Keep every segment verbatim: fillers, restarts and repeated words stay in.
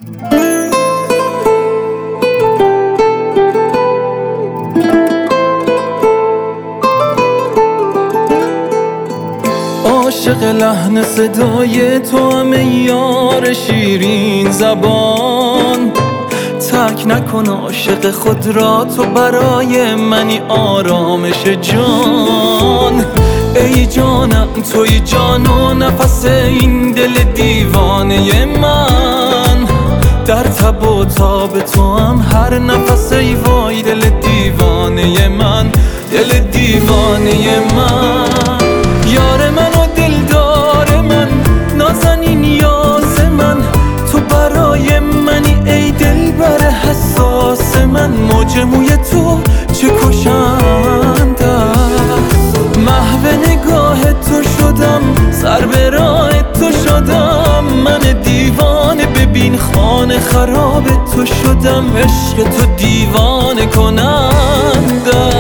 عاشق لحن صدای تو هم یار شیرین زبان، ترک نکن عاشق خود را، تو برای منی آرامش جان. ای جانم توی جان و نفس این دل دیوانه من، در تب و تاب تو هم هر نفس ای وای دل دیوانه من، دل دیوانه من. یار من و دلدار من، نازنین یاز من، تو برای منی ای دلبر حساس من. موج موی تو چه کشنده است، محو نگاه تو شدم، سر به راه تو شدم. من دیوانه ببین خانه خراب تو شدم، عشق تو دیوانه کننده.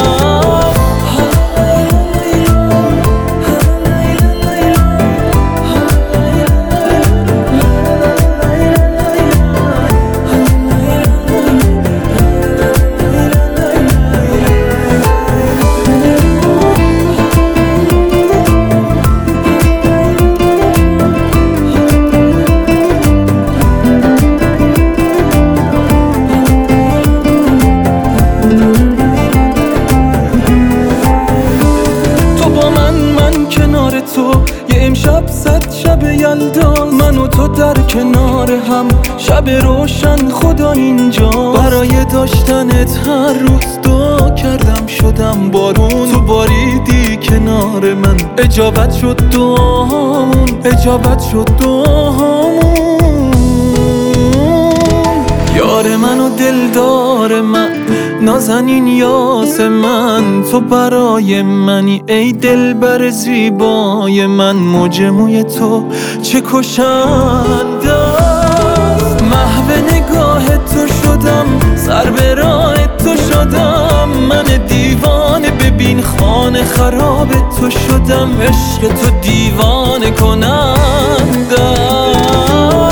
تو یه امشب صد شب یلدا، من و تو در کنار هم، شب روشن خدا اینجا. برای داشتنت هر روز دعا کردم شدم بارون، تو باریدی کنار من، اجابت شد دعامون، اجابت شد دعامون. یار من و دلدار من، نازنین یاس من، تو برای منی ای دلبر زیبای من. موج موی تو چه کشنده است، محو نگاه تو شدم، سر به راه تو شدم. من دیوانه ببین خانه خراب تو شدم، عشق تو دیوانه کننده.